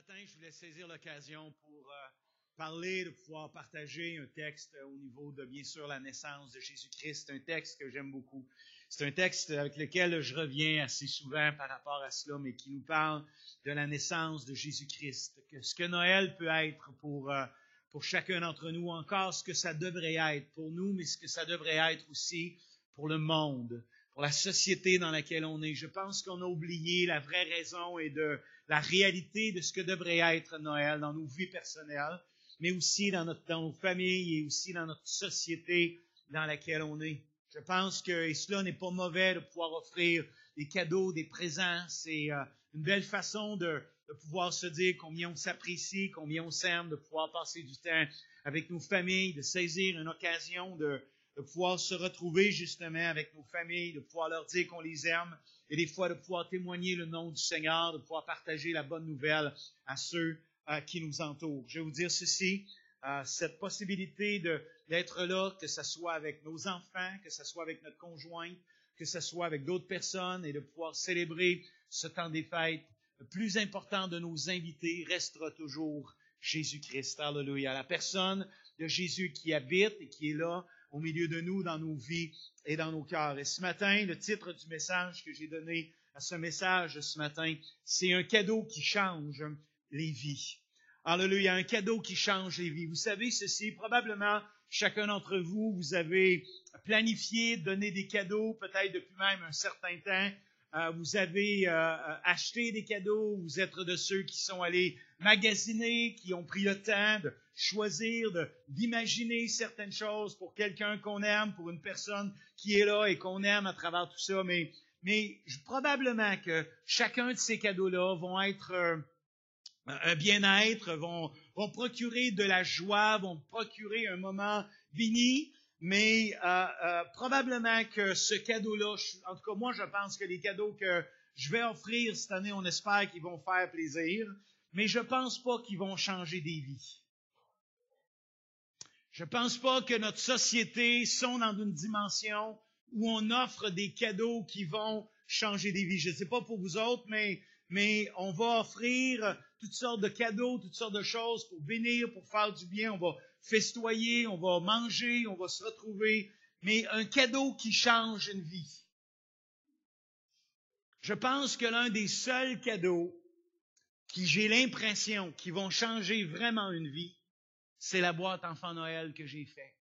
matin, je voulais saisir l'occasion pour parler, de pouvoir partager un texte au niveau de, bien sûr, la naissance de Jésus-Christ. C'est un texte que j'aime beaucoup. C'est un texte avec lequel je reviens assez souvent par rapport à cela, mais qui nous parle de la naissance de Jésus-Christ. Ce que Noël peut être pour chacun d'entre nous, encore ce que ça devrait être pour nous, mais ce que ça devrait être aussi pour le monde, pour la société dans laquelle on est. Je pense qu'on a oublié la vraie raison et de la réalité de ce que devrait être Noël dans nos vies personnelles, mais aussi dans nos familles et aussi dans notre société dans laquelle on est. Je pense que et cela n'est pas mauvais de pouvoir offrir des cadeaux, des présents. C'est une belle façon de pouvoir se dire combien on s'apprécie, combien on s'aime, de pouvoir passer du temps avec nos familles, de saisir une occasion de pouvoir se retrouver justement avec nos familles, de pouvoir leur dire qu'on les aime et des fois de pouvoir témoigner le nom du Seigneur, de pouvoir partager la bonne nouvelle à ceux qui nous entourent. Je vais vous dire ceci, cette possibilité d'être là, que ce soit avec nos enfants, que ce soit avec notre conjointe, que ce soit avec d'autres personnes et de pouvoir célébrer ce temps des fêtes. Le plus important de nos invités restera toujours Jésus-Christ. Alléluia. La personne de Jésus qui habite et qui est là au milieu de nous, dans nos vies et dans nos cœurs. Et ce matin, le titre du message que j'ai donné à ce message ce matin, c'est un cadeau qui change les vies. Alléluia, un cadeau qui change les vies. Vous savez ceci, probablement chacun d'entre vous, vous avez planifié de donner des cadeaux, peut-être depuis même un certain temps. Vous avez acheté des cadeaux, vous êtes de ceux qui sont allés magasiner, qui ont pris le temps de choisir, d'imaginer certaines choses pour quelqu'un qu'on aime, pour une personne qui est là et qu'on aime à travers tout ça. Mais probablement que chacun de ces cadeaux-là vont être un bien-être, vont procurer de la joie, vont procurer un moment béni. Mais probablement que ce cadeau-là, en tout cas moi je pense que les cadeaux que je vais offrir cette année, on espère qu'ils vont faire plaisir, mais je pense pas qu'ils vont changer des vies. Je pense pas que notre société sont dans une dimension où on offre des cadeaux qui vont changer des vies. Je ne sais pas pour vous autres, mais on va offrir toutes sortes de cadeaux, toutes sortes de choses pour bénir, pour faire du bien. On va festoyer, on va manger, on va se retrouver. Mais un cadeau qui change une vie. Je pense que l'un des seuls cadeaux qui, j'ai l'impression, qui vont changer vraiment une vie, c'est la boîte Enfant Noël que j'ai fait.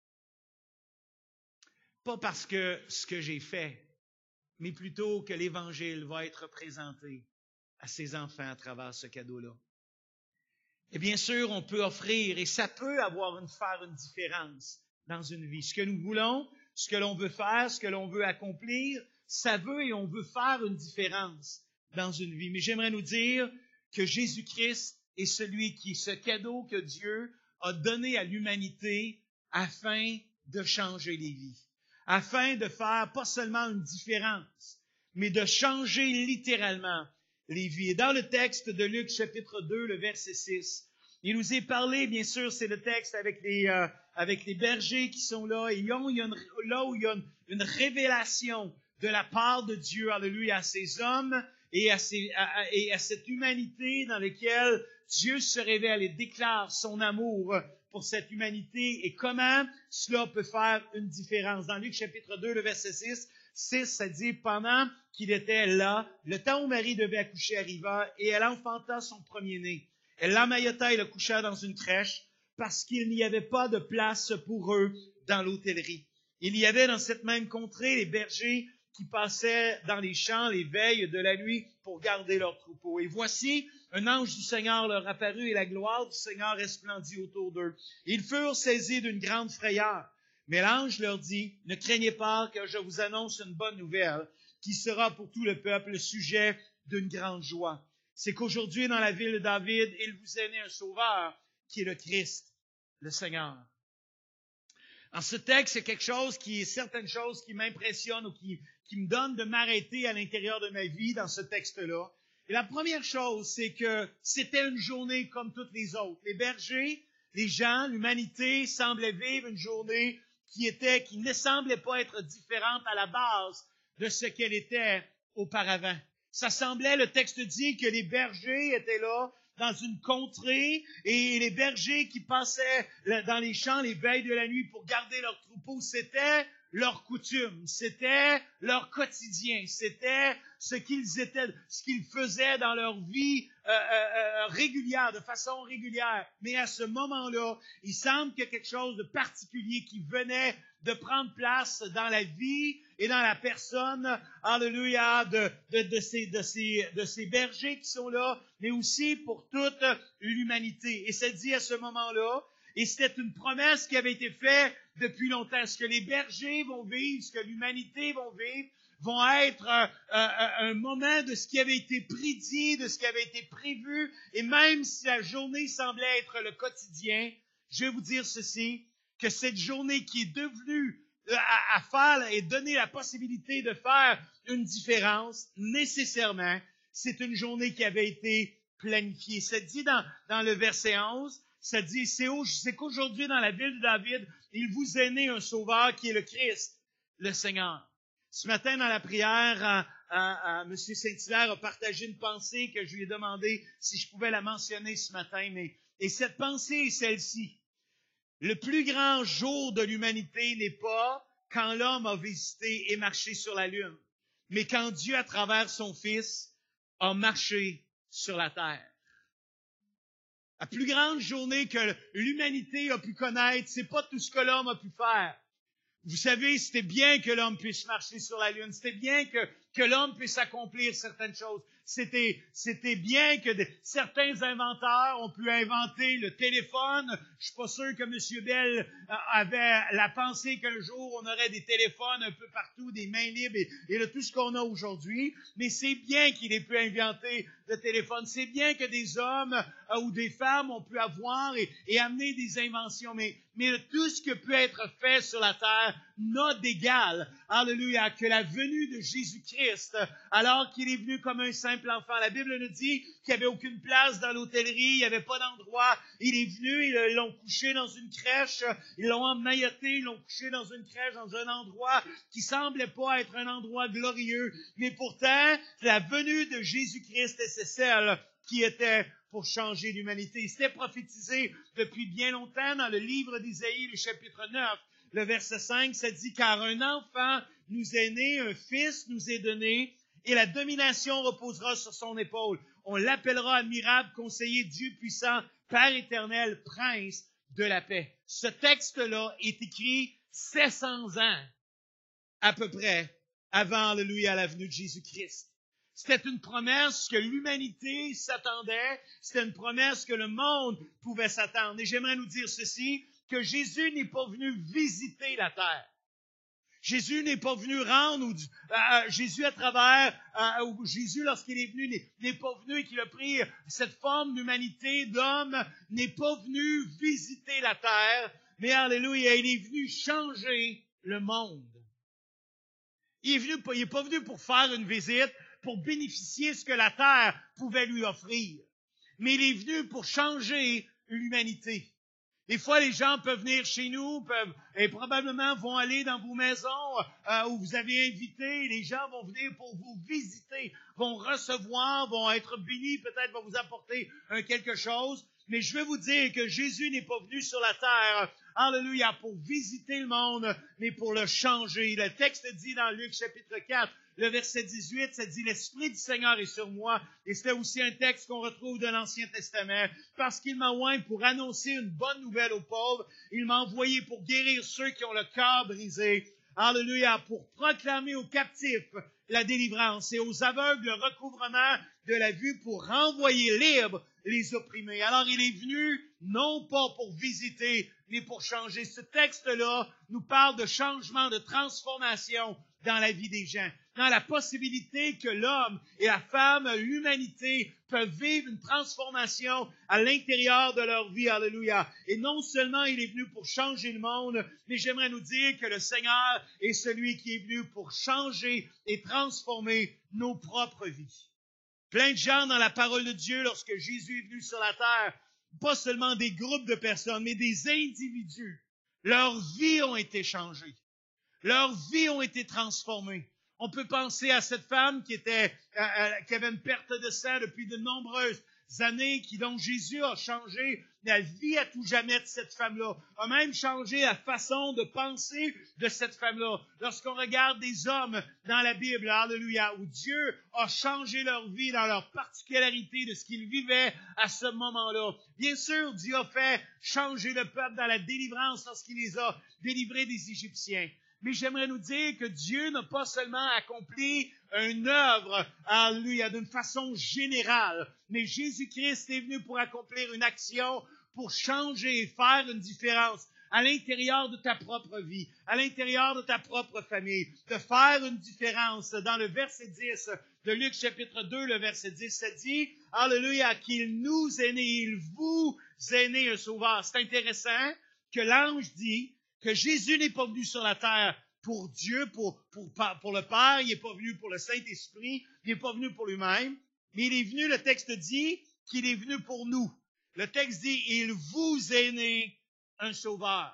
Pas parce que ce que j'ai fait, mais plutôt que l'Évangile va être présenté à ses enfants à travers ce cadeau-là. Et bien sûr, on peut offrir, et ça peut faire une différence dans une vie. Ce que nous voulons, ce que l'on veut faire, ce que l'on veut accomplir, ça veut et on veut faire une différence dans une vie. Mais j'aimerais nous dire que Jésus-Christ est ce cadeau que Dieu a donné à l'humanité afin de changer les vies, afin de faire pas seulement une différence, mais de changer littéralement les vies. Et dans le texte de Luc, chapitre 2, le verset 6, il nous est parlé, bien sûr, c'est le texte avec les bergers qui sont là, et là où il y a une révélation de la part de Dieu, alléluia, à ces hommes et à cette humanité dans laquelle Dieu se révèle et déclare son amour pour cette humanité et comment cela peut faire une différence. Dans Luc chapitre 2, le verset 6, ça dit, pendant qu'il était là, le temps où Marie devait accoucher arriva et elle enfanta son premier-né. Elle l'emmaillota et le coucha dans une crèche parce qu'il n'y avait pas de place pour eux dans l'hôtellerie. Il y avait dans cette même contrée les bergers qui passaient dans les champs les veilles de la nuit pour garder leurs troupeaux. Et voici, un ange du Seigneur leur apparut et la gloire du Seigneur resplendit autour d'eux. Ils furent saisis d'une grande frayeur. Mais l'ange leur dit, « Ne craignez pas, car je vous annonce une bonne nouvelle qui sera pour tout le peuple le sujet d'une grande joie. C'est qu'aujourd'hui, dans la ville de David, il vous est né un sauveur qui est le Christ, le Seigneur. » En ce texte, c'est certaines choses qui m'impressionnent ou qui me donnent de m'arrêter à l'intérieur de ma vie dans ce texte-là. Et la première chose, c'est que c'était une journée comme toutes les autres. Les bergers, les gens, l'humanité semblaient vivre une journée qui ne semblait pas être différente à la base de ce qu'elle était auparavant. Ça semblait, le texte dit, que les bergers étaient là dans une contrée et les bergers qui passaient dans les champs les veilles de la nuit pour garder leurs troupeaux, c'était leur coutume, c'était leur quotidien, c'était ce qu'ils faisaient dans leur vie régulière, de façon régulière. Mais à ce moment-là, il semble qu'il y a quelque chose de particulier qui venait de prendre place dans la vie et dans la personne, alléluia, de ces bergers qui sont là, mais aussi pour toute l'humanité. Et c'est dit à ce moment-là, et c'était une promesse qui avait été faite depuis longtemps. Ce que les bergers vont vivre, ce que l'humanité vont vivre, vont être un moment de ce qui avait été prédit, de ce qui avait été prévu. Et même si la journée semblait être le quotidien, je vais vous dire ceci, que cette journée qui est devenue à faire et donner la possibilité de faire une différence, nécessairement, c'est une journée qui avait été planifiée. C'est dit dans le verset 11, ça dit, c'est qu'aujourd'hui, dans la ville de David, il vous est né un sauveur qui est le Christ, le Seigneur. Ce matin, dans la prière, M. Saint-Hilaire a partagé une pensée que je lui ai demandé si je pouvais la mentionner ce matin. Et cette pensée est celle-ci. Le plus grand jour de l'humanité n'est pas quand l'homme a visité et marché sur la lune, mais quand Dieu, à travers son Fils, a marché sur la terre. La plus grande journée que l'humanité a pu connaître, c'est pas tout ce que l'homme a pu faire. Vous savez, c'était bien que l'homme puisse marcher sur la lune. C'était bien que l'homme puisse accomplir certaines choses. C'était bien que certains inventeurs ont pu inventer le téléphone. Je suis pas sûr que M. Bell avait la pensée qu'un jour on aurait des téléphones un peu partout, des mains libres et de tout ce qu'on a aujourd'hui. Mais c'est bien qu'il ait pu inventer le téléphone. C'est bien que des hommes ou des femmes ont pu avoir et amener des inventions. Mais tout ce qui peut être fait sur la terre n'a d'égal, alléluia, que la venue de Jésus-Christ, alors qu'il est venu comme un simple enfant. La Bible nous dit qu'il n'y avait aucune place dans l'hôtellerie, il n'y avait pas d'endroit. Il est venu, ils l'ont couché dans une crèche, ils l'ont emmailloté, ils l'ont couché dans une crèche, dans un endroit qui semblait pas être un endroit glorieux. Mais pourtant, la venue de Jésus-Christ, c'est celle qui était pour changer l'humanité. C'était prophétisé depuis bien longtemps dans le livre d'Isaïe, le chapitre 9, le verset 5, ça dit « Car un enfant nous est né, un fils nous est donné, et la domination reposera sur son épaule. On l'appellera admirable, conseiller, Dieu puissant, Père éternel, prince de la paix. » Ce texte-là est écrit 700 ans, à peu près, avant, alléluia, la venue de Jésus-Christ. C'était une promesse que l'humanité s'attendait. C'était une promesse que le monde pouvait s'attendre. Et j'aimerais nous dire ceci, que Jésus n'est pas venu visiter la terre. Jésus n'est pas venu rendre, Jésus à travers, ou Jésus lorsqu'il est venu, n'est pas venu et qu'il a pris cette forme d'humanité, d'homme, n'est pas venu visiter la terre, mais alléluia, il est venu changer le monde. Il n'est pas venu pour faire une visite, pour bénéficier de ce que la terre pouvait lui offrir. Mais il est venu pour changer l'humanité. Des fois, les gens peuvent venir chez nous et probablement vont aller dans vos maisons où vous avez invité. Les gens vont venir pour vous visiter, vont recevoir, vont être bénis, peut-être vont vous apporter quelque chose. Mais je veux vous dire que Jésus n'est pas venu sur la terre, alléluia, pour visiter le monde, mais pour le changer. Le texte dit dans Luc chapitre 4, le verset 18, ça dit « L'Esprit du Seigneur est sur moi ». Et c'est aussi un texte qu'on retrouve de l'Ancien Testament. Parce qu'il m'a oint pour annoncer une bonne nouvelle aux pauvres. Il m'a envoyé pour guérir ceux qui ont le cœur brisé. Alléluia, pour proclamer aux captifs la délivrance et aux aveugles le recouvrement de la vue, pour renvoyer libres les opprimés. Alors il est venu non pas pour visiter, mais pour changer. Ce texte-là nous parle de changement, de transformation dans la vie des gens, dans la possibilité que l'homme et la femme, l'humanité, peuvent vivre une transformation à l'intérieur de leur vie. Alléluia. Et non seulement il est venu pour changer le monde, mais j'aimerais nous dire que le Seigneur est celui qui est venu pour changer et transformer nos propres vies. Plein de gens dans la parole de Dieu, lorsque Jésus est venu sur la terre, pas seulement des groupes de personnes, mais des individus, leurs vies ont été changées. Leurs vies ont été transformées. On peut penser à cette femme qui avait une perte de sang depuis de nombreuses années dont Jésus a changé la vie à tout jamais de cette femme-là, a même changé la façon de penser de cette femme-là. Lorsqu'on regarde des hommes dans la Bible, alléluia, où Dieu a changé leur vie dans leur particularité de ce qu'ils vivaient à ce moment-là. Bien sûr, Dieu a fait changer le peuple dans la délivrance lorsqu'il les a délivrés des Égyptiens. Mais j'aimerais nous dire que Dieu n'a pas seulement accompli une œuvre, alléluia, d'une façon générale, mais Jésus-Christ est venu pour accomplir une action, pour changer et faire une différence à l'intérieur de ta propre vie, à l'intérieur de ta propre famille, de faire une différence. Dans le verset 10 de Luc chapitre 2, le verset 10, ça dit, alléluia, qu'il nous est né, il vous est né un sauveur. C'est intéressant que l'ange dit que Jésus n'est pas venu sur la terre pour Dieu, pour le Père, il n'est pas venu pour le Saint-Esprit, il n'est pas venu pour lui-même, mais il est venu, le texte dit, qu'il est venu pour nous. Le texte dit, il vous est né un sauveur,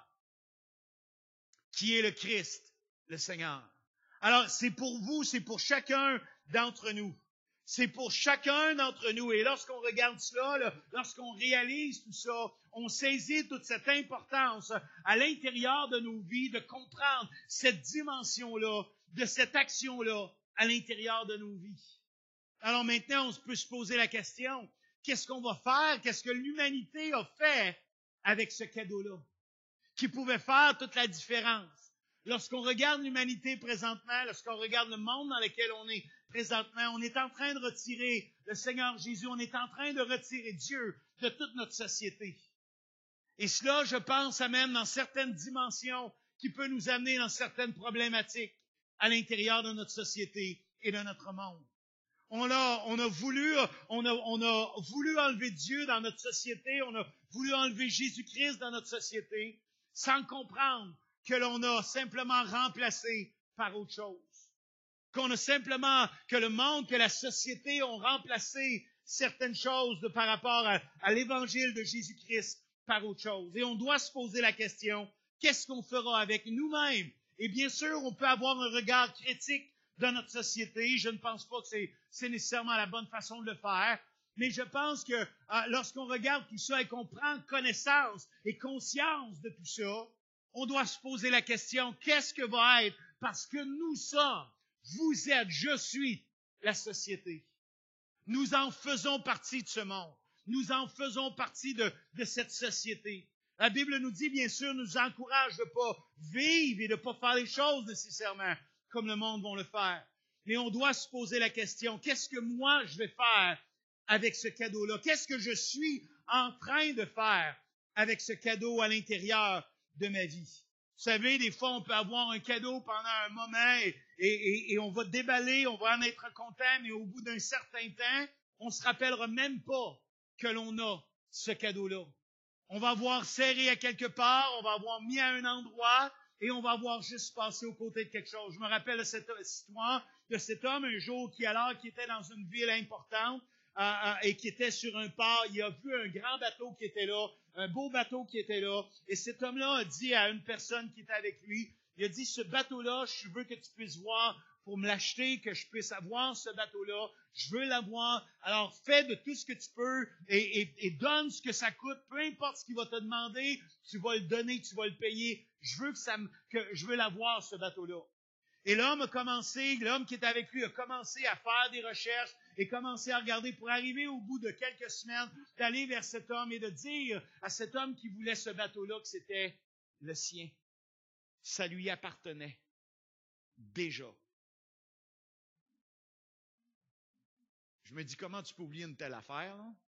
qui est le Christ, le Seigneur. Alors, c'est pour vous, c'est pour chacun d'entre nous. C'est pour chacun d'entre nous. Et lorsqu'on regarde cela, lorsqu'on réalise tout ça, on saisit toute cette importance à l'intérieur de nos vies, de comprendre cette dimension-là, de cette action-là à l'intérieur de nos vies. Alors maintenant, on peut se poser la question, qu'est-ce qu'on va faire? Qu'est-ce que l'humanité a fait avec ce cadeau-là? Qui pouvait faire toute la différence. Lorsqu'on regarde l'humanité présentement, lorsqu'on regarde le monde dans lequel on est présentement, on est en train de retirer le Seigneur Jésus, on est en train de retirer Dieu de toute notre société. Et cela, je pense, amène dans certaines dimensions qui peut nous amener dans certaines problématiques à l'intérieur de notre société et de notre monde. On a voulu enlever Dieu dans notre société, on a voulu enlever Jésus-Christ dans notre société, sans comprendre que l'on a simplement remplacé par autre chose. Que le monde, que la société ont remplacé certaines choses par rapport à l'évangile de Jésus-Christ par autre chose. Et on doit se poser la question, qu'est-ce qu'on fera avec nous-mêmes? Et bien sûr, on peut avoir un regard critique de notre société. Je ne pense pas que c'est nécessairement la bonne façon de le faire. Mais je pense que lorsqu'on regarde tout ça et qu'on prend connaissance et conscience de tout ça, on doit se poser la question, qu'est-ce que va être? Parce que nous sommes, vous êtes, je suis la société. Nous en faisons partie de ce monde. Nous en faisons partie de cette société. La Bible nous dit, bien sûr, nous encourage de ne pas vivre et de ne pas faire les choses nécessairement comme le monde va le faire. Mais on doit se poser la question, qu'est-ce que moi je vais faire avec ce cadeau-là? Qu'est-ce que je suis en train de faire avec ce cadeau à l'intérieur de ma vie? Vous savez, des fois, on peut avoir un cadeau pendant un moment et on va déballer, on va en être content, mais au bout d'un certain temps, on ne se rappellera même pas que l'on a ce cadeau-là. On va avoir serré à quelque part, on va avoir mis à un endroit et on va avoir juste passé aux côtés de quelque chose. Je me rappelle de cette histoire de cet homme un jour qui était dans une ville importante et qui était sur un port. Il a vu un grand bateau qui était là, un beau bateau qui était là. Et cet homme-là a dit à une personne qui était avec lui, il a dit, ce bateau-là, je veux que tu puisses voir pour me l'acheter, que je puisse avoir ce bateau-là. Je veux l'avoir. Alors, fais de tout ce que tu peux et donne ce que ça coûte. Peu importe ce qu'il va te demander, tu vas le donner, tu vas le payer. Je veux l'avoir, ce bateau-là. Et l'homme qui était avec lui a commencé à faire des recherches et commencé à regarder pour arriver au bout de quelques semaines, d'aller vers cet homme et de dire à cet homme qui voulait ce bateau-là que c'était le sien. Ça lui appartenait. Déjà. Je me dis, comment tu peux oublier une telle affaire, là?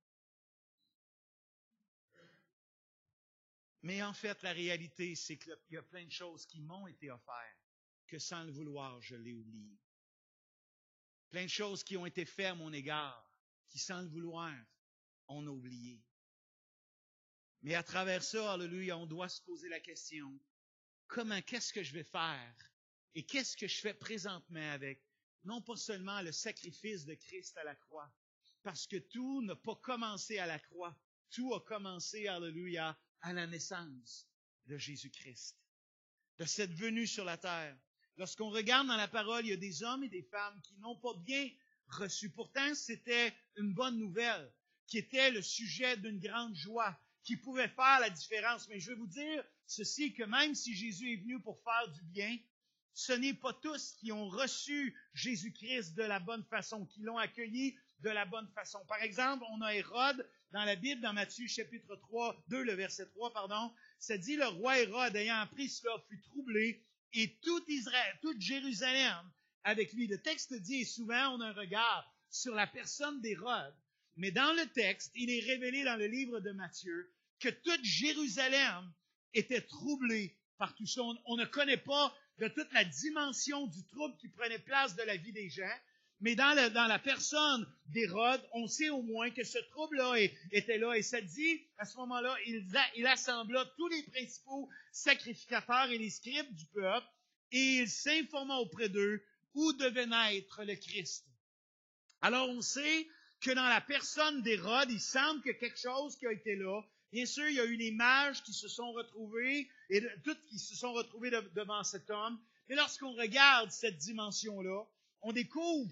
Mais en fait, la réalité, c'est qu'il y a plein de choses qui m'ont été offertes, que sans le vouloir, je l'ai oublié. Plein de choses qui ont été faites à mon égard, qui sans le vouloir, on a oublié. Mais à travers ça, alléluia, on doit se poser la question, qu'est-ce que je vais faire? Et qu'est-ce que je fais présentement avec? Non pas seulement le sacrifice de Christ à la croix, parce que tout n'a pas commencé à la croix. Tout a commencé, alléluia, à la naissance de Jésus-Christ, de cette venue sur la terre. Lorsqu'on regarde dans la parole, il y a des hommes et des femmes qui n'ont pas bien reçu. Pourtant, c'était une bonne nouvelle. qui était le sujet d'une grande joie, qui pouvait faire la différence. Mais je vais vous dire ceci, que même si Jésus est venu pour faire du bien, ce n'est pas tous qui ont reçu Jésus-Christ de la bonne façon, qui l'ont accueilli de la bonne façon. Par exemple, on a Hérode dans la Bible, dans Matthieu chapitre 2, le verset 3, ça dit, le roi Hérode, ayant appris cela, fut troublé, et tout Israël, toute Jérusalem avec lui. Le texte dit, et souvent on a un regard sur la personne d'Hérode, mais dans le texte, il est révélé dans le livre de Matthieu que toute Jérusalem était troublée par tout ça. On ne connaît pas de toute la dimension du trouble qui prenait place de la vie des gens, mais dans la personne d'Hérode, on sait au moins que ce trouble-là était là. Et ça dit, à ce moment-là, il assembla tous les principaux sacrificateurs et les scribes du peuple, et il s'informa auprès d'eux où devait naître le Christ. Alors on sait que dans la personne d'Hérode, il semble que quelque chose qui a été là. Bien sûr, il y a eu les mages qui se sont retrouvés, et tous qui se sont retrouvés devant cet homme. Mais lorsqu'on regarde cette dimension-là, on découvre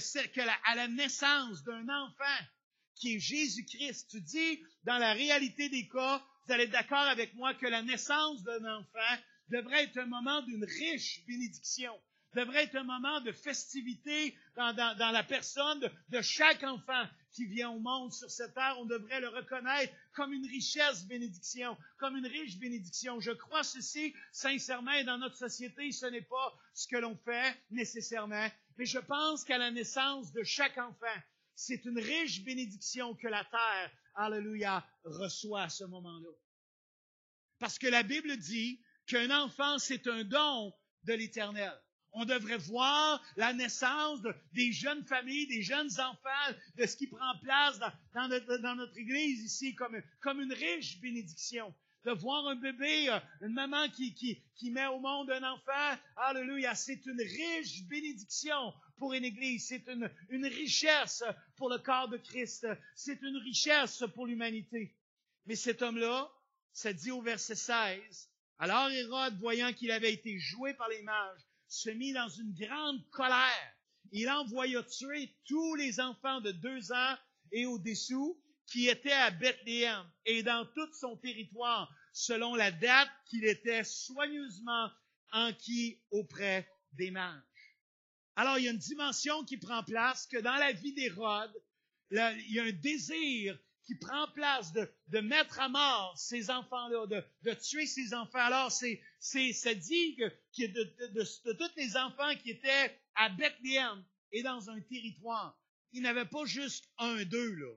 à la naissance d'un enfant qui est Jésus-Christ, tu dis, dans la réalité des cas, vous allez être d'accord avec moi que la naissance d'un enfant devrait être un moment d'une riche bénédiction, devrait être un moment de festivité dans la personne de chaque enfant qui vient au monde sur cette terre. On devrait le reconnaître comme une richesse bénédiction, comme une riche bénédiction. Je crois ceci sincèrement, et dans notre société, ce n'est pas ce que l'on fait nécessairement, mais je pense qu'à la naissance de chaque enfant, c'est une riche bénédiction que la terre, alléluia, reçoit à ce moment-là. Parce que la Bible dit qu'un enfant, c'est un don de l'Éternel. On devrait voir la naissance des jeunes familles, des jeunes enfants, de ce qui prend place dans notre Église ici comme une riche bénédiction. De voir un bébé, une maman qui met au monde un enfant, alléluia, c'est une riche bénédiction pour une Église. C'est une richesse pour le corps de Christ. C'est une richesse pour l'humanité. Mais cet homme-là, ça dit au verset 16, alors Hérode, voyant qu'il avait été joué par les mages, se mit dans une grande colère. Il envoya tuer tous les enfants de 2 ans et au-dessous qui étaient à Bethléem et dans tout son territoire, selon la date qu'il était soigneusement enquis auprès des mages. Alors, il y a une dimension qui prend place, que dans la vie d'Hérode, il y a un désir qui prend place de mettre à mort ces enfants-là, de tuer ces enfants. Alors, ça dit que de tous les enfants qui étaient à Bethléem et dans un territoire, il n'y avait pas juste 1, 2, là.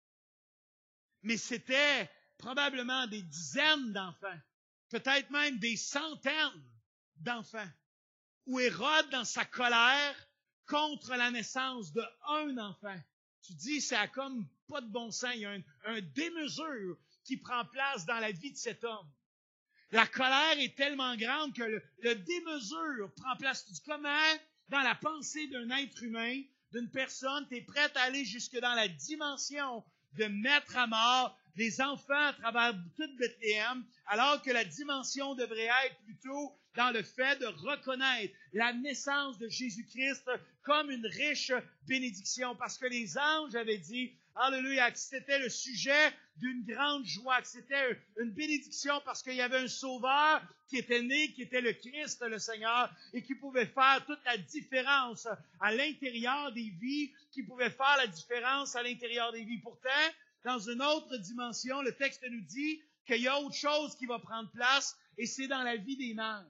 Mais c'était probablement des dizaines d'enfants, peut-être même des centaines d'enfants, où Hérode, dans sa colère contre la naissance d'un enfant, tu dis, ça a comme pas de bon sens. Il y a un démesure qui prend place dans la vie de cet homme. La colère est tellement grande que le démesure prend place. Tu dis, comment, dans la pensée d'un être humain, d'une personne, tu es prête à aller jusque dans la dimension de mettre à mort des enfants à travers toute Bethléem, alors que la dimension devrait être plutôt dans le fait de reconnaître la naissance de Jésus-Christ comme une riche bénédiction. Parce que les anges avaient dit, alléluia, que c'était le sujet d'une grande joie, que c'était une bénédiction parce qu'il y avait un sauveur qui était né, qui était le Christ, le Seigneur, et qui pouvait faire toute la différence à l'intérieur des vies, qui pouvait faire la différence à l'intérieur des vies. Pourtant, dans une autre dimension, le texte nous dit qu'il y a autre chose qui va prendre place, et c'est dans la vie des mages.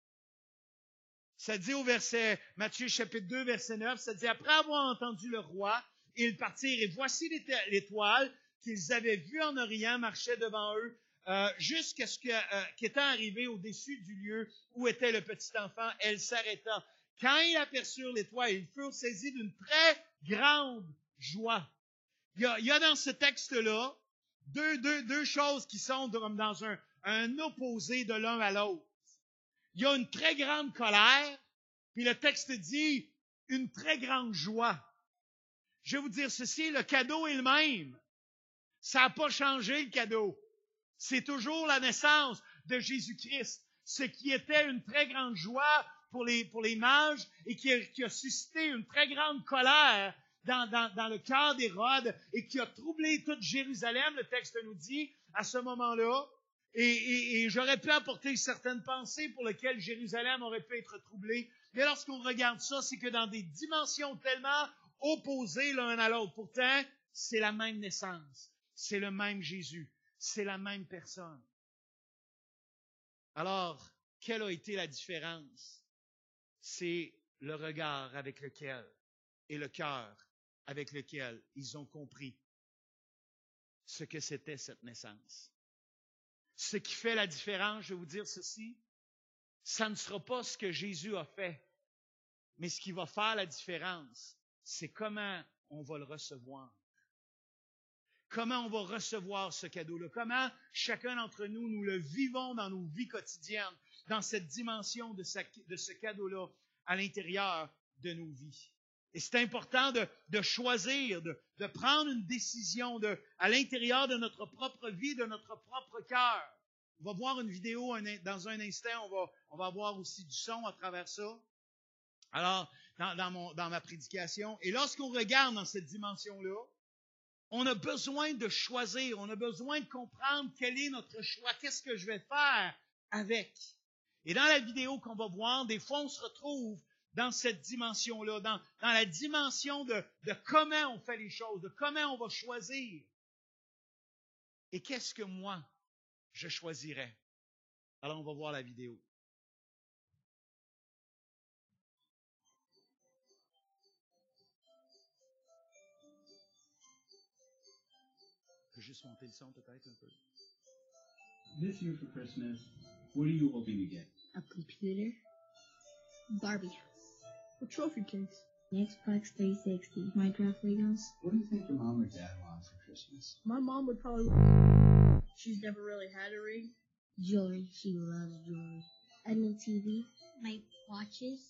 Ça dit au verset, Matthieu chapitre 2, verset 9, ça dit, après avoir entendu le roi, ils partirent, et voici l'étoile qu'ils avaient vue en Orient marchait devant eux, jusqu'à ce qu'étant arrivé au-dessus du lieu où était le petit enfant, elle s'arrêta. Quand ils aperçurent l'étoile, ils furent saisis d'une très grande joie. Il y a dans ce texte-là deux choses qui sont comme dans un opposé de l'un à l'autre. Il y a une très grande colère, puis le texte dit une très grande joie. Je vais vous dire ceci, le cadeau est le même. Ça n'a pas changé, le cadeau. C'est toujours la naissance de Jésus-Christ. Ce qui était une très grande joie pour les mages et qui a suscité une très grande colère dans le cœur d'Hérode et qui a troublé toute Jérusalem, le texte nous dit, à ce moment-là. Et j'aurais pu apporter certaines pensées pour lesquelles Jérusalem aurait pu être troublée. Mais lorsqu'on regarde ça, c'est que dans des dimensions tellement opposées l'un à l'autre, pourtant, c'est la même naissance, c'est le même Jésus, c'est la même personne. Alors, quelle a été la différence? C'est le regard avec lequel et le cœur avec lequel ils ont compris ce que c'était cette naissance. Ce qui fait la différence, je vais vous dire ceci, ça ne sera pas ce que Jésus a fait, mais ce qui va faire la différence, c'est comment on va le recevoir. Comment on va recevoir ce cadeau-là? Comment chacun d'entre nous, nous le vivons dans nos vies quotidiennes, dans cette dimension de ce cadeau-là à l'intérieur de nos vies. Et c'est important de choisir, de prendre une décision à l'intérieur de notre propre vie, de notre propre cœur. On va voir une vidéo dans un instant, on va avoir aussi du son à travers ça. Alors, dans ma prédication. Et lorsqu'on regarde dans cette dimension-là, on a besoin de choisir, on a besoin de comprendre quel est notre choix, qu'est-ce que je vais faire avec. Et dans la vidéo qu'on va voir, des fois on se retrouve dans cette dimension-là, dans la dimension de comment on fait les choses, de comment on va choisir. Et qu'est-ce que moi, je choisirais? Alors on va voir la vidéo. Je vais juste monter le son peut-être un peu. This year for Christmas, what are you hoping to get? A computer, Barbie house, a trophy case, The Xbox 360, Minecraft Legos. What do you think your mom or dad want for Christmas? My mom would probably. She's never really had a ring. Jewelry, she loves jewelry. A new TV, my watches.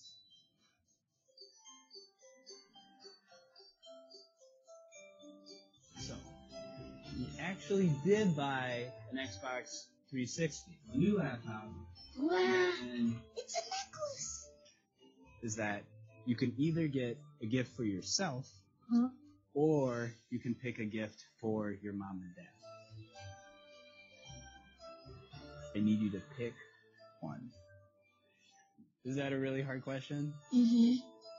So, you actually did buy an Xbox 360. A new laptop. Wow! And It's a necklace! Is that you can either get a gift for yourself, Huh? or you can pick a gift for your mom and dad. I need you to pick one. Is that a really hard question? Mm-hmm.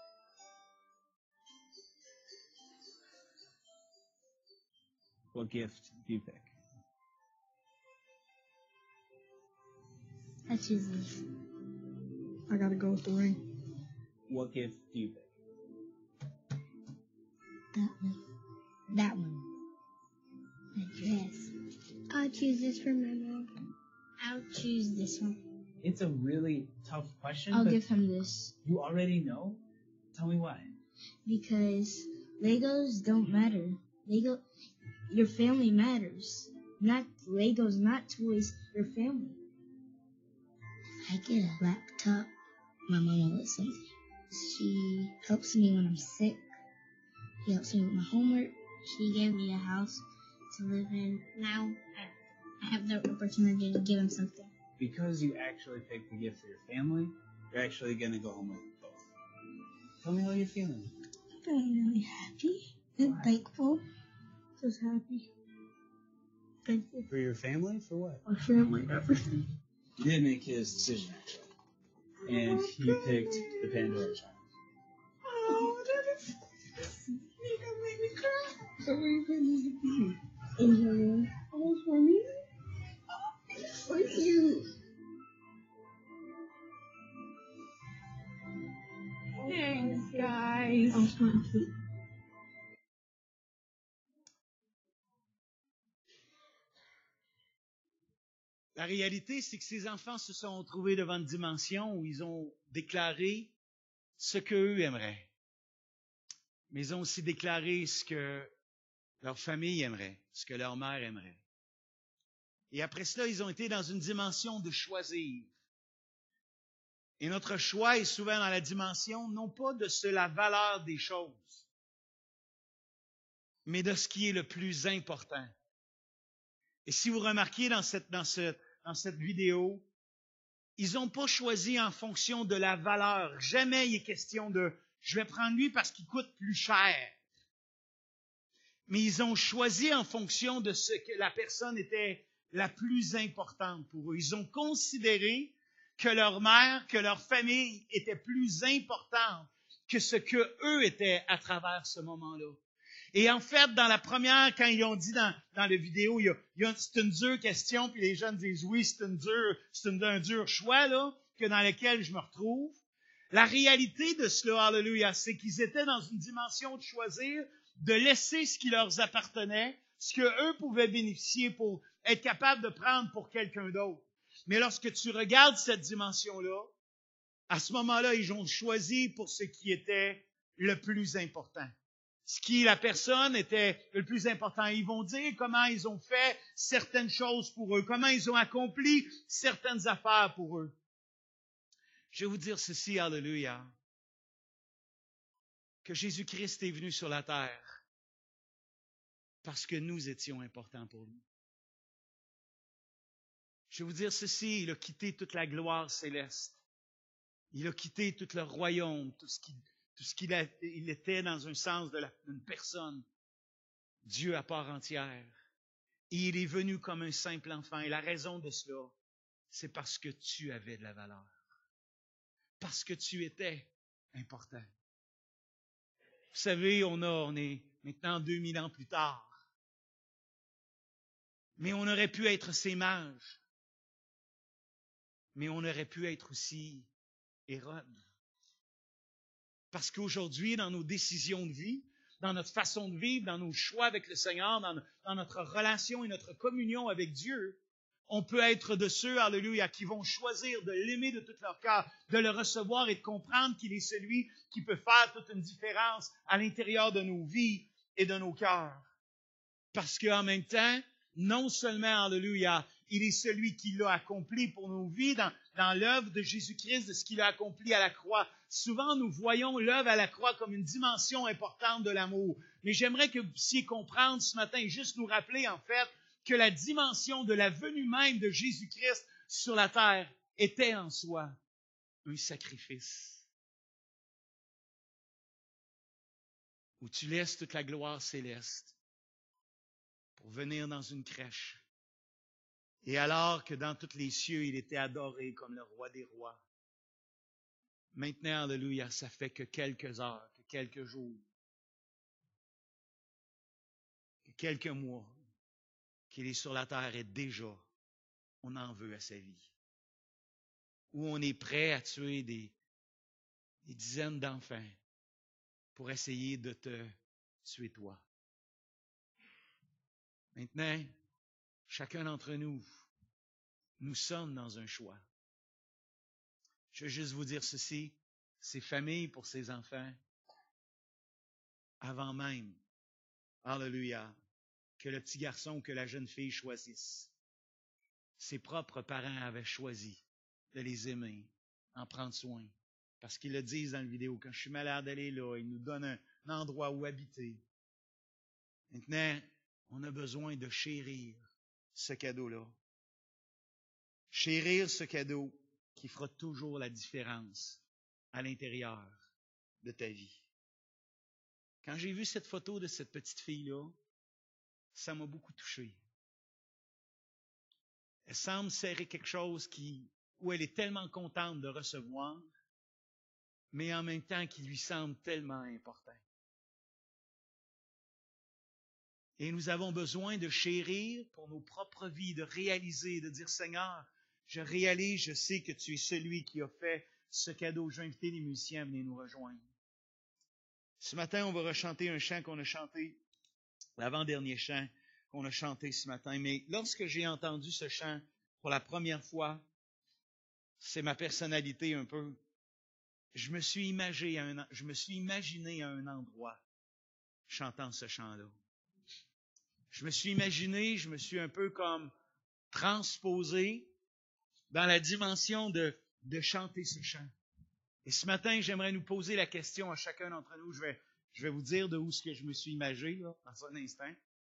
What gift do you pick? I choose this. I gotta go with the ring. What gift do you pick? That one. That one. The dress. I'll choose this for my mom. I'll choose this one. It's a really tough question. I'll but give him this. You already know? Tell me why. Because Legos don't matter. Your family matters. Not Legos, not toys, your family. I get a laptop. My mom always says she helps me when I'm sick. She helps me with my homework. She gave me a house to live in. Now I have the opportunity to give him something. Because you actually picked the gift for your family, you're actually going to go home with both. Tell me how you're feeling. I'm feeling really happy and thankful. Just happy. Thankful For your family? For what? for my family, everything. He did make his decision, actually. And he picked the Pandora child. Oh, that is you're gonna make me cry. So where you going to be? In your room. Oh, for me? Oh, for you. Thanks, guys. Oh, for me. La réalité, c'est que ces enfants se sont trouvés devant une dimension où ils ont déclaré ce qu'eux aimeraient. Mais ils ont aussi déclaré ce que leur famille aimerait, ce que leur mère aimerait. Et après cela, ils ont été dans une dimension de choisir. Et notre choix est souvent dans la dimension, non pas de la valeur des choses, mais de ce qui est le plus important. Et si vous remarquez dans cette vidéo, ils n'ont pas choisi en fonction de la valeur. Jamais il est question de « je vais prendre lui parce qu'il coûte plus cher ». mais ils ont choisi en fonction de ce que la personne était la plus importante pour eux. Ils ont considéré que leur mère, que leur famille était plus importante que ce que eux étaient à travers ce moment-là. Et en fait, dans la première, quand ils ont dit dans la vidéo, c'est une dure question, puis les jeunes disent oui, c'est un dur choix là, dans lequel je me retrouve. La réalité de cela, alléluia, c'est qu'ils étaient dans une dimension de choisir, de laisser ce qui leur appartenait, ce qu'eux pouvaient bénéficier pour être capables de prendre pour quelqu'un d'autre. Mais lorsque tu regardes cette dimension-là, à ce moment-là, ils ont choisi pour ce qui était le plus important. Ce qui, la personne, était le plus important. Ils vont dire comment ils ont fait certaines choses pour eux, comment ils ont accompli certaines affaires pour eux. Je vais vous dire ceci, alléluia, que Jésus-Christ est venu sur la terre parce que nous étions importants pour lui. Je vais vous dire ceci, il a quitté toute la gloire céleste. Il a quitté tout le royaume, tout ce qu'il était dans un sens d'une personne, Dieu à part entière. Et il est venu comme un simple enfant. Et la raison de cela, c'est parce que tu avais de la valeur. Parce que tu étais important. Vous savez, on est maintenant 2000 ans plus tard. Mais on aurait pu être ses mages. Mais on aurait pu être aussi Hérode. Parce qu'aujourd'hui, dans nos décisions de vie, dans notre façon de vivre, dans nos choix avec le Seigneur, dans notre relation et notre communion avec Dieu, on peut être de ceux, alléluia, qui vont choisir de l'aimer de tout leur cœur, de le recevoir et de comprendre qu'il est celui qui peut faire toute une différence à l'intérieur de nos vies et de nos cœurs. Parce qu'en même temps, non seulement, alléluia, il est celui qui l'a accompli pour nos vies dans l'œuvre de Jésus-Christ, de ce qu'il a accompli à la croix. Souvent, nous voyons l'œuvre à la croix comme une dimension importante de l'amour. Mais j'aimerais que vous puissiez comprendre ce matin, et juste nous rappeler, en fait, que la dimension de la venue même de Jésus-Christ sur la terre était en soi un sacrifice. Où tu laisses toute la gloire céleste pour venir dans une crèche. Et alors que dans tous les cieux, il était adoré comme le roi des rois. Maintenant, alléluia, ça fait que quelques heures, que quelques jours, que quelques mois qu'il est sur la terre et déjà, on en veut à sa vie. Où on est prêt à tuer des dizaines d'enfants pour essayer de te tuer toi. Maintenant, chacun d'entre nous, nous sommes dans un choix. Je veux juste vous dire ceci, ces familles pour ces enfants, avant même, alléluia, que le petit garçon ou que la jeune fille choisisse, ses propres parents avaient choisi de les aimer, en prendre soin. Parce qu'ils le disent dans la vidéo, quand je suis malade, allez là, ils nous donnent un endroit où habiter. Maintenant, on a besoin de chérir ce cadeau-là. Chérir ce cadeau qui fera toujours la différence à l'intérieur de ta vie. Quand j'ai vu cette photo de cette petite fille-là, ça m'a beaucoup touché. Elle semble serrer quelque chose où elle est tellement contente de recevoir, mais en même temps qui lui semble tellement important. Et nous avons besoin de chérir pour nos propres vies, de réaliser, de dire, Seigneur, je réalise, je sais que tu es celui qui a fait ce cadeau. Je vais inviter les musiciens à venir nous rejoindre. Ce matin, on va rechanter un chant qu'on a chanté, l'avant-dernier chant qu'on a chanté ce matin. Mais lorsque j'ai entendu ce chant pour la première fois, c'est ma personnalité un peu. Je me suis imaginé à un endroit chantant ce chant-là. Je me suis un peu comme transposé dans la dimension de chanter ce chant. Et ce matin, j'aimerais nous poser la question à chacun d'entre nous. Je vais vous dire de où ce que je me suis imaginé, là, dans un instant.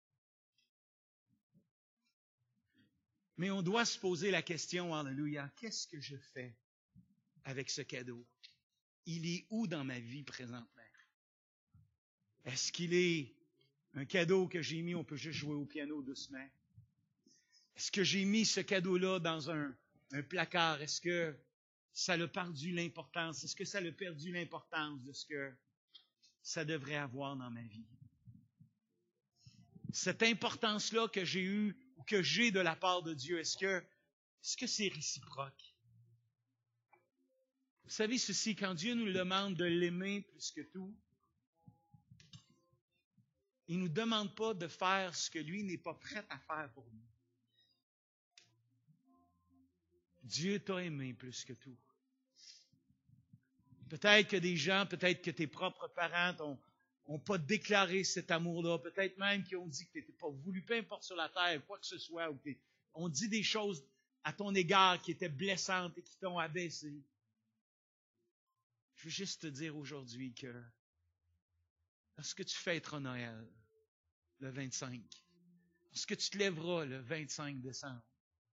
Mais on doit se poser la question, alléluia, qu'est-ce que je fais avec ce cadeau? Il est où dans ma vie présentement? Est-ce qu'il est Un cadeau que j'ai mis, on peut juste jouer au piano doucement. Est-ce que j'ai mis ce cadeau-là dans un placard? Est-ce que ça a perdu l'importance? Est-ce que ça a perdu l'importance de ce que ça devrait avoir dans ma vie? Cette importance-là que j'ai eue ou que j'ai de la part de Dieu, est-ce que c'est réciproque? Vous savez ceci, quand Dieu nous demande de l'aimer plus que tout, il ne nous demande pas de faire ce que lui n'est pas prêt à faire pour nous. Dieu t'a aimé plus que tout. Peut-être que des gens, peut-être que tes propres parents n'ont pas déclaré cet amour-là. Peut-être même qu'ils ont dit que tu n'étais pas voulu, peu importe sur la terre, quoi que ce soit. Ou on dit des choses à ton égard qui étaient blessantes et qui t'ont abaissé. Je veux juste te dire aujourd'hui que lorsque tu fêteras Noël, le 25, lorsque tu te lèveras le 25 décembre,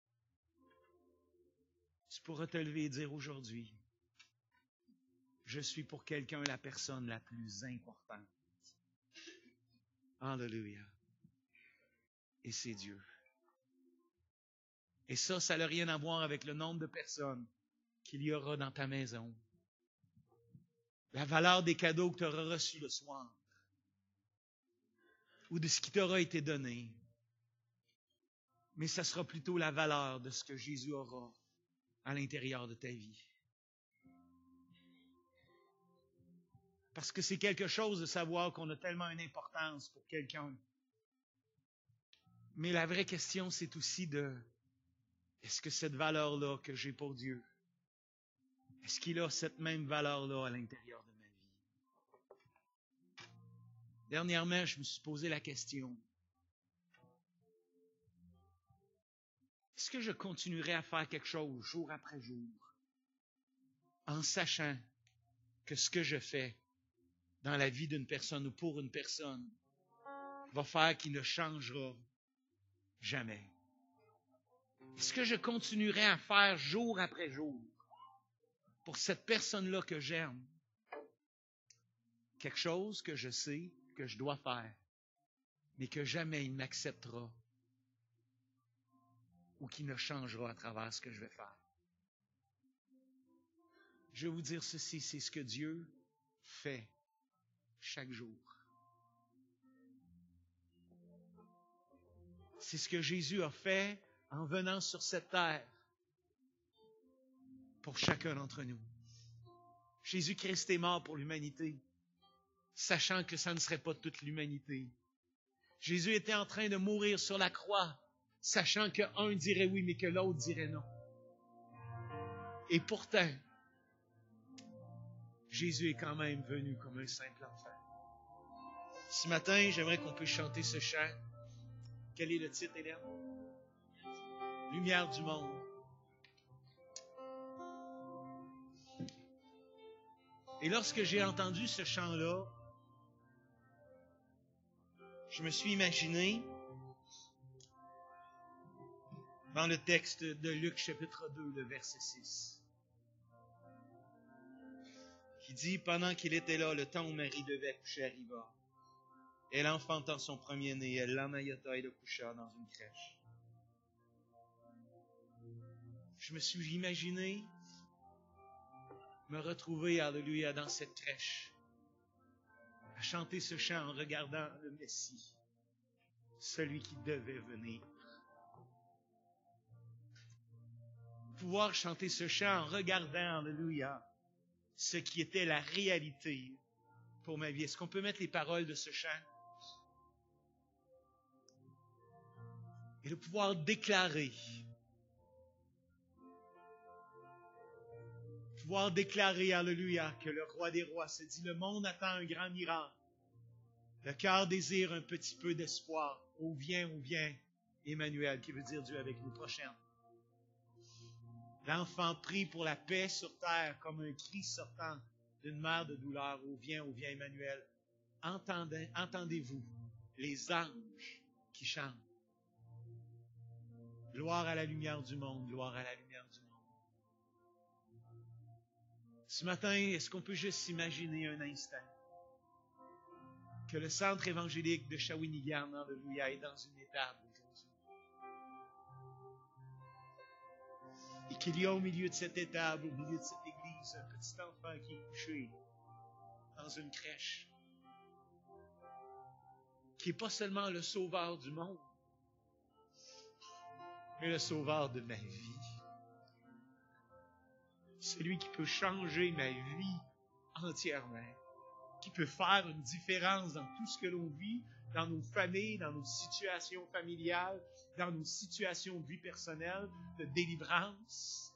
tu pourras te lever et dire aujourd'hui, je suis pour quelqu'un la personne la plus importante. Alléluia. Et c'est Dieu. Et ça n'a rien à voir avec le nombre de personnes qu'il y aura dans ta maison. La valeur des cadeaux que tu auras reçus le soir. Ou de ce qui t'aura été donné. Mais ça sera plutôt la valeur de ce que Jésus aura à l'intérieur de ta vie. Parce que c'est quelque chose de savoir qu'on a tellement une importance pour quelqu'un. Mais la vraie question, c'est aussi est-ce que cette valeur-là que j'ai pour Dieu, est-ce qu'il a cette même valeur-là à l'intérieur de ma vie? Dernièrement, je me suis posé la question, est-ce que je continuerai à faire quelque chose jour après jour en sachant que ce que je fais dans la vie d'une personne ou pour une personne va faire qu'il ne changera jamais? Est-ce que je continuerai à faire jour après jour pour cette personne-là que j'aime quelque chose que je sais que je dois faire, mais que jamais il m'acceptera ou qui ne changera à travers ce que je vais faire? Je vais vous dire ceci, c'est ce que Dieu fait chaque jour. C'est ce que Jésus a fait en venant sur cette terre pour chacun d'entre nous. Jésus-Christ est mort pour l'humanité, sachant que ça ne serait pas toute l'humanité. Jésus était en train de mourir sur la croix, sachant qu'un dirait oui, mais que l'autre dirait non. Et pourtant, Jésus est quand même venu comme un simple enfant. Ce matin, j'aimerais qu'on puisse chanter ce chant. Quel est le titre, Hélène? Lumière du monde. Et lorsque j'ai entendu ce chant-là, je me suis imaginé dans le texte de Luc chapitre 2, le verset 6, qui dit, pendant qu'il était là, le temps où Marie devait accoucher arriva. Elle enfantant son premier-né, elle l'emmaillota et le coucha dans une crèche. Je me suis imaginé me retrouver, alléluia, dans cette crèche, à chanter ce chant en regardant le Messie, celui qui devait venir. Pouvoir chanter ce chant en regardant, alléluia, ce qui était la réalité pour ma vie. Est-ce qu'on peut mettre les paroles de ce chant? Et de pouvoir déclarer, alléluia, que le roi des rois se dit, le monde attend un grand miracle. Le cœur désire un petit peu d'espoir. Ô viens, Emmanuel, qui veut dire Dieu avec nous. Prochaine. L'enfant prie pour la paix sur terre comme un cri sortant d'une mer de douleur. Ô viens, Emmanuel. Entendez-vous les anges qui chantent. Gloire à la lumière du monde, gloire à la lumière du monde. Ce matin, est-ce qu'on peut juste s'imaginer un instant que le centre évangélique de Shawinigan, alléluia, est dans une étape aujourd'hui. Et qu'il y a au milieu de cette étable, au milieu de cette église, un petit enfant qui est couché dans une crèche, qui n'est pas seulement le sauveur du monde, mais le sauveur de ma vie. Celui qui peut changer ma vie entièrement, qui peut faire une différence dans tout ce que l'on vit, dans nos familles, dans nos situations familiales, dans nos situations de vie personnelle, de délivrance.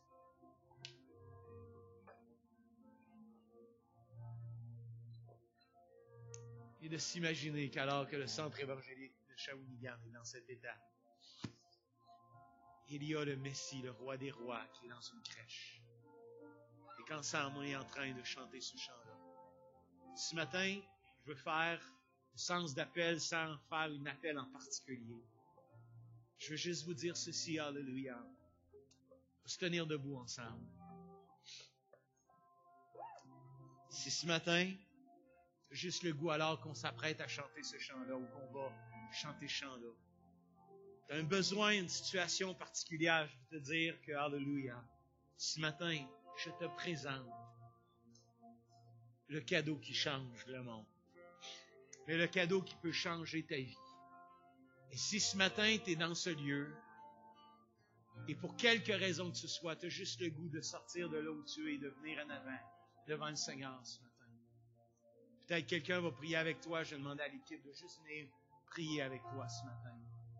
Et de s'imaginer qu'alors que le centre évangélique de Shawinigan est dans cet état, il y a le Messie, le roi des rois, qui est dans une crèche. Et qu'ensemble, on est en train de chanter ce chant-là. Ce matin, je veux faire le sens d'appel sans faire un appel en particulier. Je veux juste vous dire ceci, alléluia. On va se tenir debout ensemble. Si ce matin, juste le goût alors qu'on s'apprête à chanter ce chant-là ou qu'on va chanter ce chant-là, tu as un besoin, une situation particulière, je veux te dire que, alléluia, ce matin, je te présente le cadeau qui change le monde. Mais le cadeau qui peut changer ta vie. Et si ce matin, tu es dans ce lieu, et pour quelque raison que ce soit, tu as juste le goût de sortir de là où tu es et de venir en avant, devant le Seigneur ce matin. Peut-être quelqu'un va prier avec toi. Je vais demander à l'équipe de juste venir prier avec toi ce matin.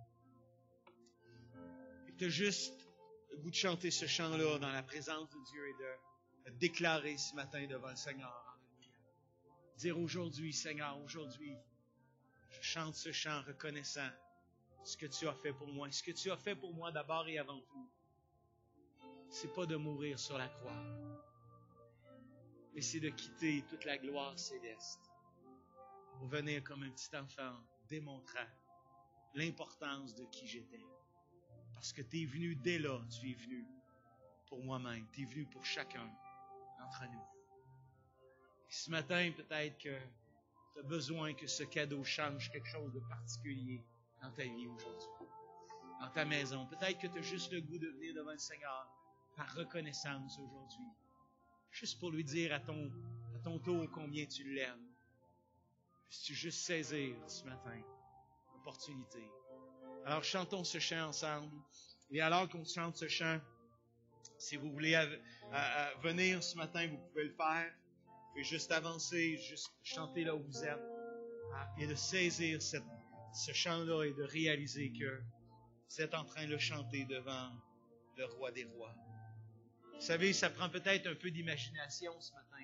Et tu as juste le goût de chanter ce chant-là dans la présence de Dieu et de déclarer ce matin devant le Seigneur. Dire aujourd'hui, Seigneur, aujourd'hui, je chante ce chant reconnaissant ce que tu as fait pour moi. Ce que tu as fait pour moi d'abord et avant tout, c'est pas de mourir sur la croix, mais c'est de quitter toute la gloire céleste pour venir comme un petit enfant démontrant l'importance de qui j'étais. Parce que tu es venu dès là, tu es venu pour moi-même, tu es venu pour chacun d'entre nous. Ce matin, peut-être que tu as besoin que ce cadeau change quelque chose de particulier dans ta vie aujourd'hui, dans ta maison. Peut-être que tu as juste le goût de venir devant le Seigneur par reconnaissance aujourd'hui, juste pour lui dire à ton tour combien tu l'aimes. Puisses-tu juste saisir ce matin l'opportunité. Alors chantons ce chant ensemble. Et alors qu'on chante ce chant, si vous voulez venir ce matin, vous pouvez le faire. Vous pouvez juste avancer, juste chanter là où vous êtes et de saisir ce chant-là et de réaliser que vous êtes en train de le chanter devant le roi des rois. Vous savez, ça prend peut-être un peu d'imagination ce matin,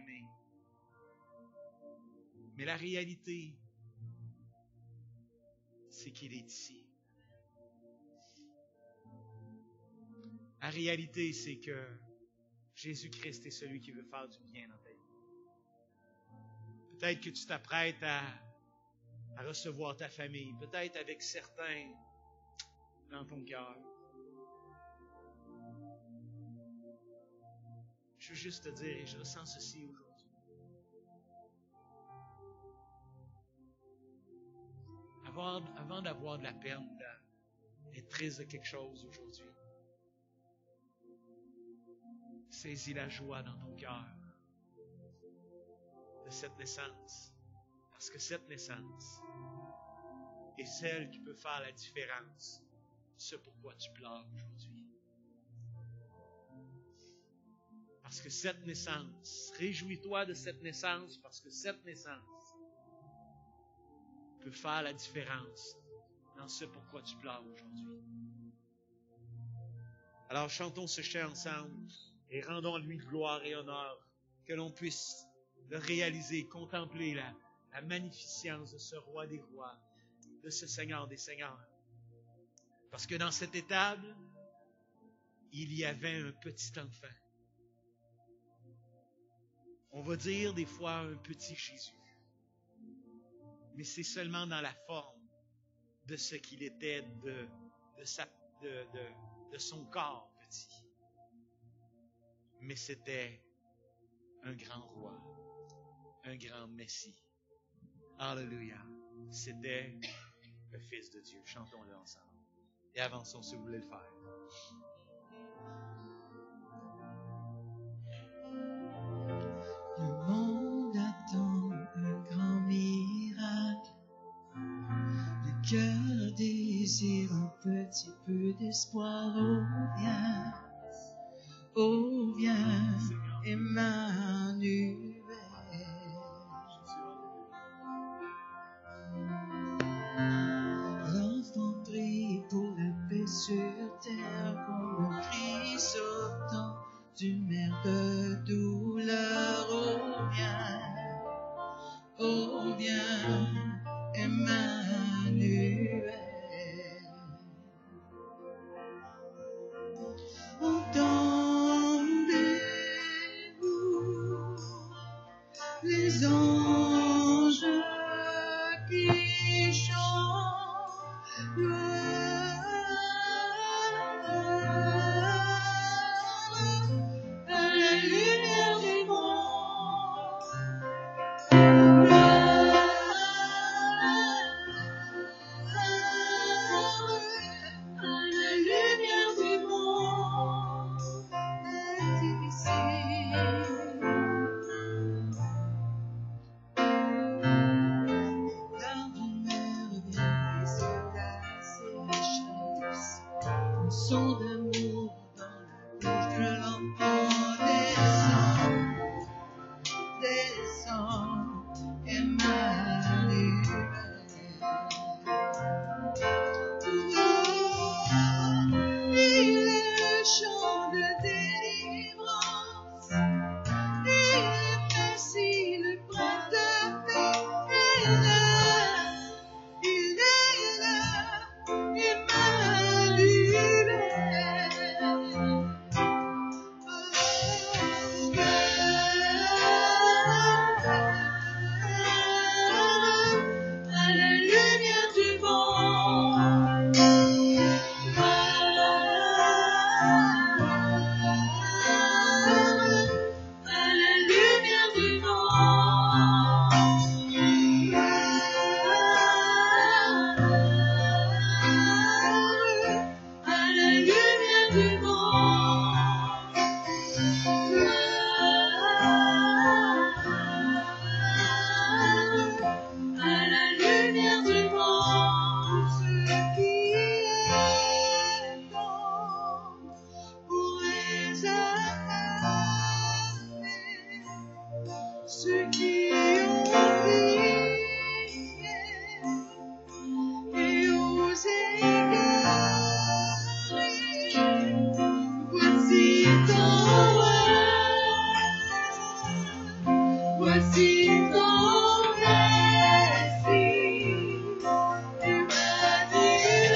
mais la réalité, c'est qu'il est ici. La réalité, c'est que Jésus-Christ est celui qui veut faire du bien dans ta vie. Peut-être que tu t'apprêtes à recevoir ta famille, peut-être avec certains dans ton cœur. Je veux juste te dire, et je ressens ceci aujourd'hui. Avant d'avoir de la peine, d'être triste de quelque chose aujourd'hui, saisis la joie dans ton cœur de cette naissance. Parce que cette naissance est celle qui peut faire la différence. Ce pourquoi tu pleures aujourd'hui. Parce que cette naissance, réjouis-toi de cette naissance, parce que cette naissance peut faire la différence dans ce pourquoi tu pleures aujourd'hui. Alors chantons ce chant ensemble et rendons à lui gloire et honneur, que l'on puisse le réaliser, contempler la magnificence de ce roi des rois, de ce Seigneur des seigneurs. Parce que dans cette étable, il y avait un petit enfant. On va dire des fois un petit Jésus. Mais c'est seulement dans la forme de ce qu'il était, de son corps petit. Mais c'était un grand roi, un grand Messie. Alléluia. c'était le Fils de Dieu. Chantons-le ensemble. Et avançons si vous voulez le faire. Le monde attend un grand miracle. Le cœur désire un petit peu d'espoir. Oh viens, Emmanuel. L'enfant prie pour la paix sur terre, comme un cri sortant d'une mer de douleur. Oh viens, Emmanuel. Entendez-vous les anges qui chantent à la lumière du monde. À la lumière du monde est ici. Dans une mer bien soldats sécheuse, un son d'amour dans la bouche de l'enfant descend, Emmanuel. Il est le chant de délivrance, il est Messie, le prince de paix. Il est là, Emmanuel. À la lumière du monde. À la lumière du monde. À la lumière du monde. À la lumière du monde. Ce qui est bon pour les affamés, ceux qui ont prié et osé égarer. Voici ton roi, voici ton Messie, Emmanuel,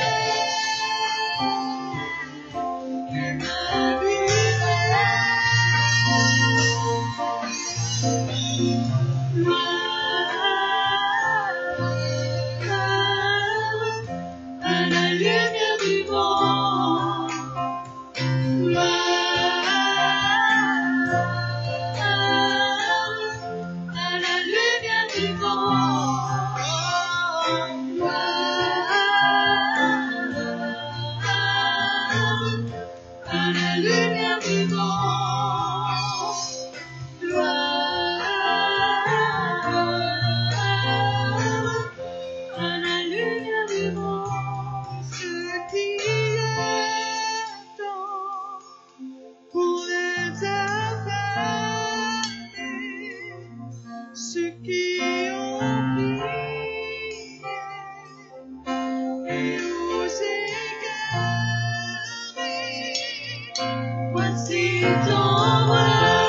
à la lumière du monde. À la lumière du monde. À la lumière du monde. À la lumière du monde. Ce qui est temps pour les affamés, ceux qui ont prié et osé égarer. Voici ton roi,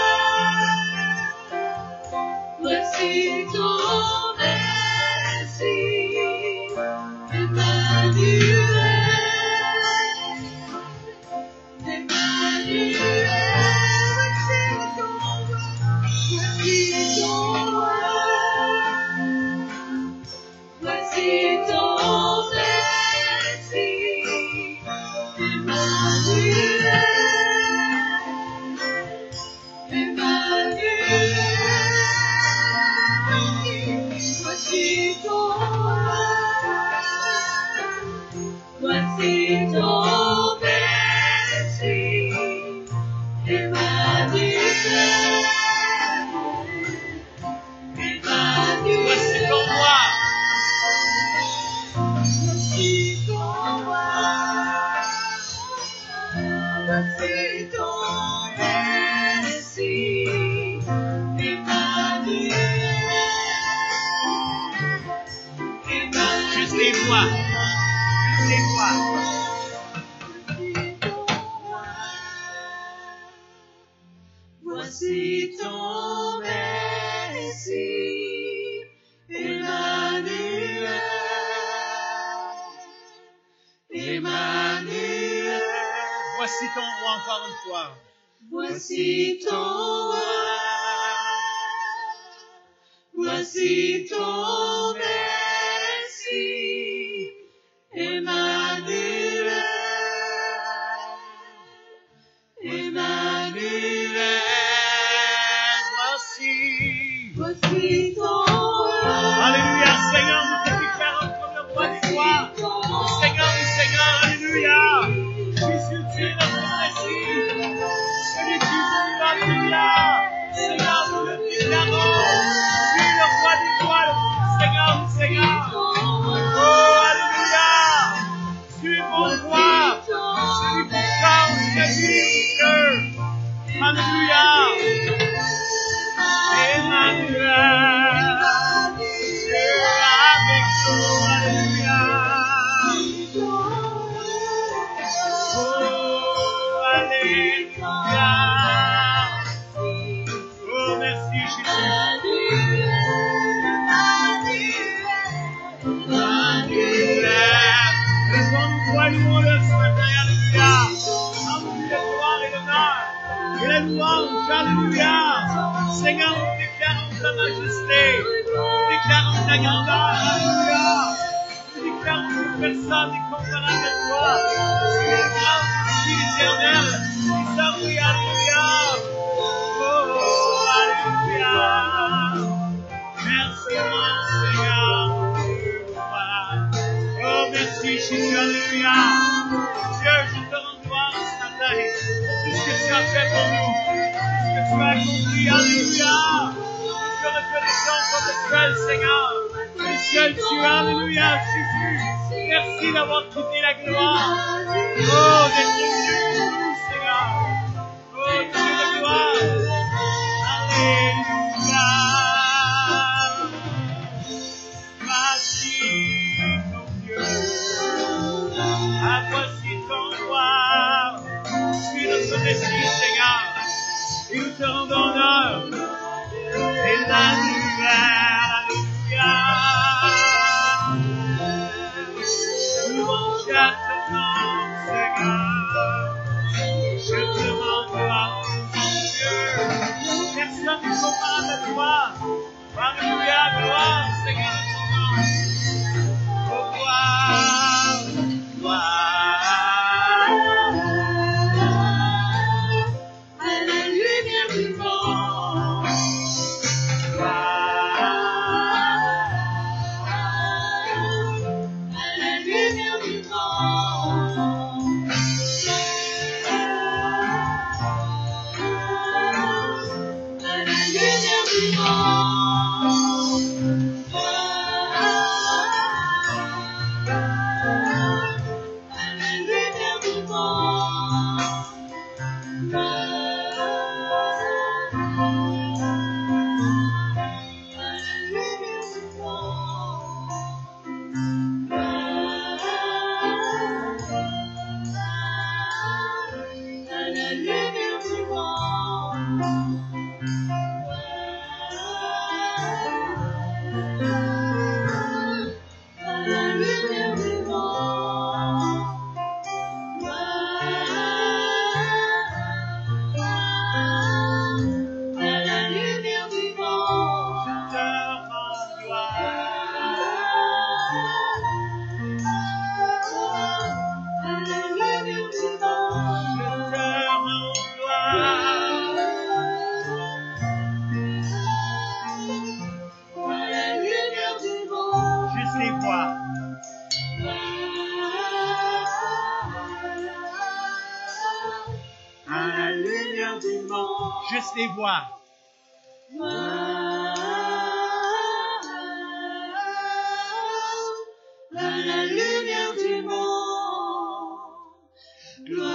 voici ton Messie, Emmanuel. Emmanuel, voici ton roi, voici ton Messie, Emmanuel, Emmanuel, voici ton roi. Voici ton Messie, Emmanuel. Juste les voix. Juste les voix. Voici ton Messie, Emmanuel. Emmanuel. Voici ton roi encore une fois. Voici ton roi. Voici ton Messie, Emmanuel. Emmanuel. Voici ton roi. Alléluia, Seigneur, nous te déclarons comme le roi des rois. Seigneur, alléluia. Jésus, tu es notre Messie. Celui qui nous alléluia. Seigneur, nous le déclarons. Tu es le roi des rois, Seigneur. Oh, alléluia. Tu es mon roi. Celui qui change la vie du cœur. Alléluia. Emmanuel, Dieu avec nous, alléluia. Oh, alléluia. Oh, merci Jésus. Emmanuel, réponds-nous, toi, louons-le ce matin, alléluia. Rends-nous la gloire et l'honneur et la louange, alléluia. Seigneur, nous déclarons ta majesté, nous déclarons ta grandeur, alléluia. Nous déclarons que personne n'est comparable à toi. Tu es le grand, tu es l'éternel, tu es oui, alléluia. Oh, alléluia. Merci, mon Seigneur, mon Dieu, roi. Oh, merci, Jésus, alléluia. Dieu, je te rends gloire ce matin pour tout ce que tu as fait pour nous. Que tu as accompli, alléluia. Nous te reconnaissons comme le seul Seigneur, le seul Dieu, alléluia, Jésus. Merci d'avoir quitté la gloire. Oh, d'être venu pour nous, Seigneur. Oh, Dieu de gloire. Alléluia. Voici ton Dieu. Ah, voici ton roi. Tu es notre Messie, Seigneur. Et nous te rendons honneur. Emmanuel, alléluia. Louange à ton nom, Seigneur. Je te rends gloire, Dieu. Personne ne comparable à toi. Alléluia, gloire, Seigneur, à ton nom. Oh, gloire, gloire. Juste les voix. À la lumière du monde, gloire.